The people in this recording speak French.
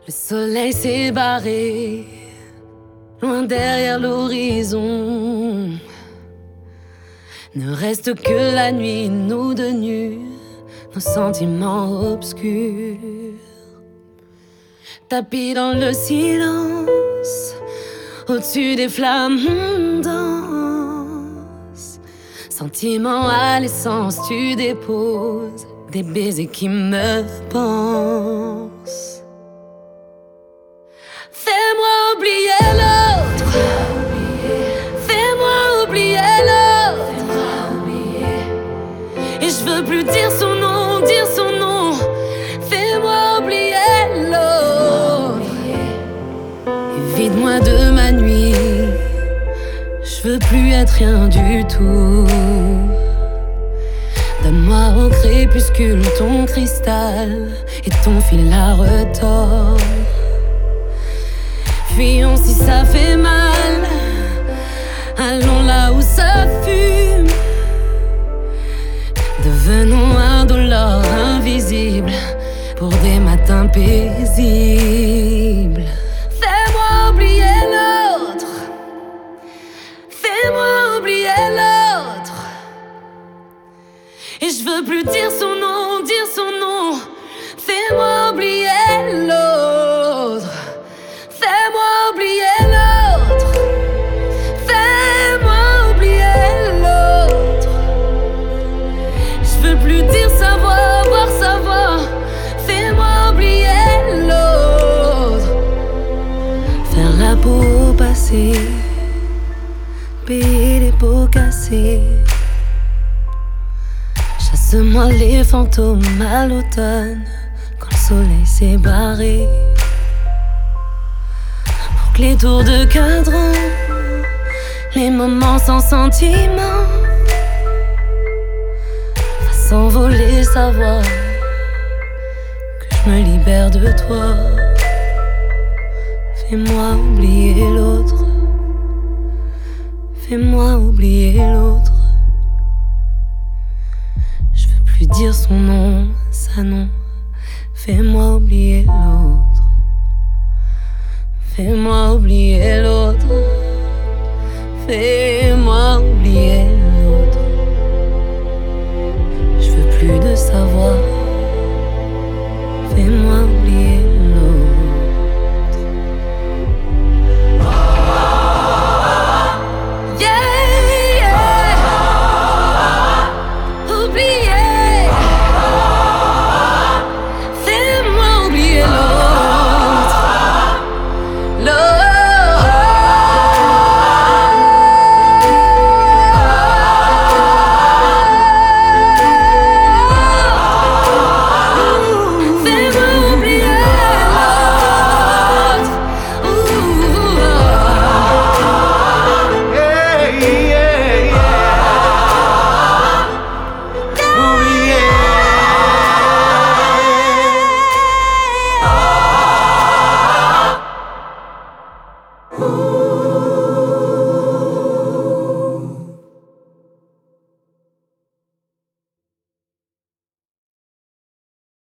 Le soleil s'est barré, loin derrière l'horizon. Ne reste que la nuit, nous deux nus, nos sentiments obscurs. Tapis dans le silence, au-dessus des flammes, on danse. Sentiments à l'essence, tu déposes des baisers qui me pensent. Fais-moi oublier l'autre, fais-moi oublier l'autre. Et je veux plus dire son nom, dire son nom. Fais-moi oublier l'autre. Et vide-moi de ma nuit, je veux plus être rien du tout. Donne-moi au crépuscule ton cristal et ton fil à retordre. Fuyons si ça fait mal, allons là où ça fume. Devenons indolores, invisibles, pour des matins paisibles. Fais-moi oublier l'autre, fais-moi oublier l'autre. Et je veux plus dire son nom, dire son nom. Fais-moi oublier l'autre. Fais-moi oublier l'autre. Fais-moi oublier l'autre. Je veux plus dire sa voix, voir sa voix. Fais-moi oublier l'autre. Faire la peau passer, payer les pots cassés. Chasse-moi les fantômes à l'automne, quand le soleil s'est barré. Les tours de cadran, les moments sans sentiment, fasse s'envoler sa voix, que je me libère de toi. Fais-moi oublier l'autre, fais-moi oublier l'autre. Je veux plus dire son nom, sa nom. Fais-moi oublier l'autre. Fais-moi oublier l'autre. Fais